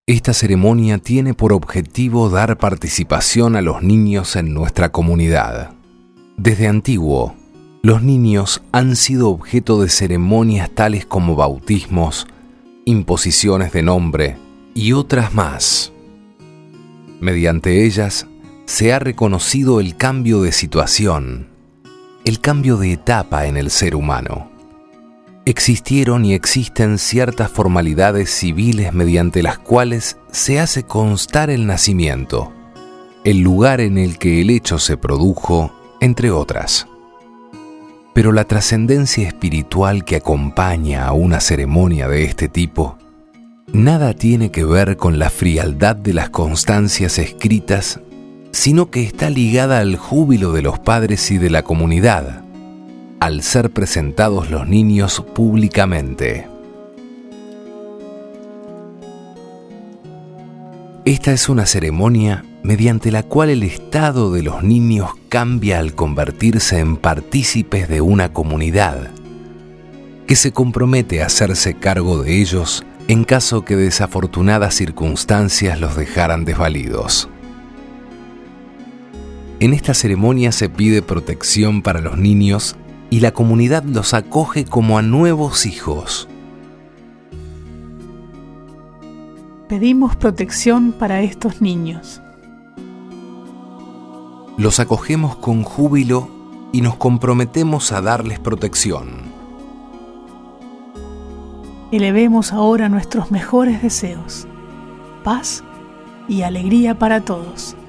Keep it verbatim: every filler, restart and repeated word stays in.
Esta ceremonia tiene por objetivo dar participación a los niños en nuestra comunidad. Desde antiguo, los niños han sido objeto de ceremonias tales como bautismos, imposiciones de nombre y otras más. Mediante ellas se ha reconocido el cambio de situación, el cambio de etapa en el ser humano. Existieron y existen ciertas formalidades civiles mediante las cuales se hace constar el nacimiento, el lugar en el que el hecho se produjo, entre otras. Pero la trascendencia espiritual que acompaña a una ceremonia de este tipo nada tiene que ver con la frialdad de las constancias escritas, sino que está ligada al júbilo de los padres y de la comunidad, al ser presentados los niños públicamente. Esta es una ceremonia mediante la cual el estado de los niños cambia al convertirse en partícipes de una comunidad que se compromete a hacerse cargo de ellos en caso que desafortunadas circunstancias los dejaran desvalidos. En esta ceremonia se pide protección para los niños y la comunidad los acoge como a nuevos hijos. Pedimos protección para estos niños. Los acogemos con júbilo y nos comprometemos a darles protección. Elevemos ahora nuestros mejores deseos, paz y alegría para todos.